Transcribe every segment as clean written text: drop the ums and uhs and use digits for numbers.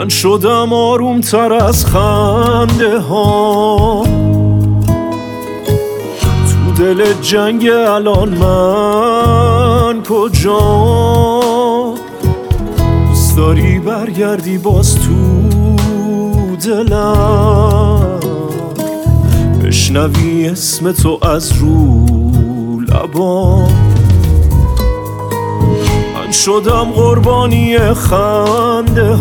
من شدم آروم تر از خنده ها. تو دل جنگ الان من کجا؟ دوست داری برگردی باز تو دلم، بشنوی اسم تو از رو لبام. من شدم قربانی خنده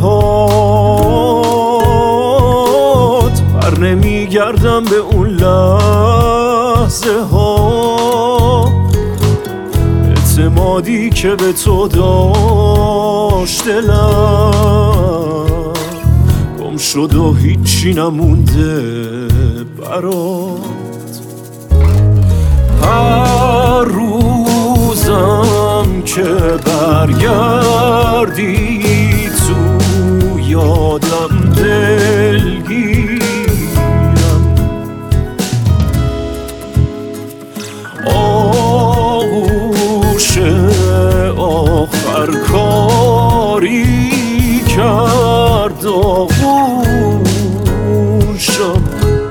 هات، بر نمیگردم به اون لحظه ها. اعتمادی که به تو داشت دلم گم شد و هیچی نمونده برات. هر روزم که برگردی تو یادم دلگیرم، آغوش آخر کاری کرد آغوشم.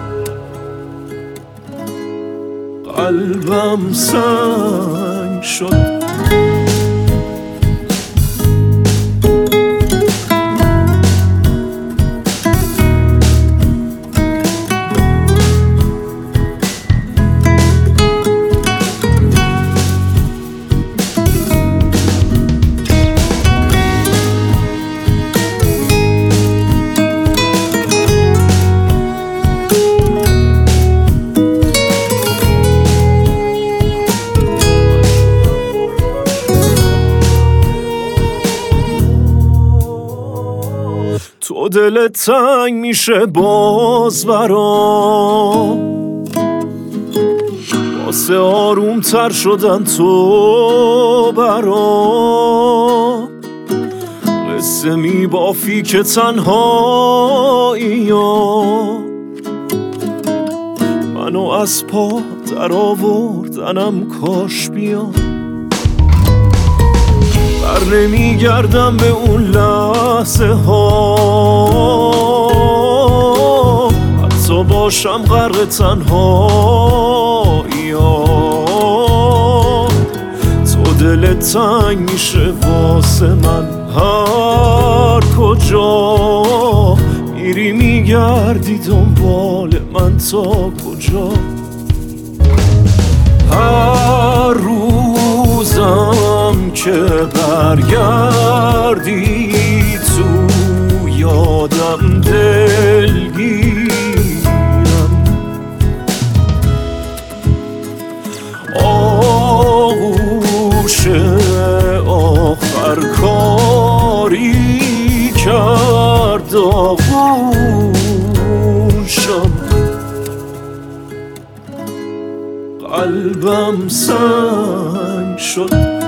قلبم سنگ شد. تو دلت تنگ میشه باز برام، واسه آروم تر شدن تو برام. قصه میبافی که تنهایی منو از پا در آوردنم کاش بیام. بر نمیگردم به اون لحظه ها، حتی باشم غرق تنهایی ها. تو دلت تنگ میشه واسه من هر کجا میری، میگردی دنبال من تا کجا. هر روزم که برگردی تو یادم دلگیرم، آغوش آخر کاری کرد آغوشم. قلبم سنگ شد.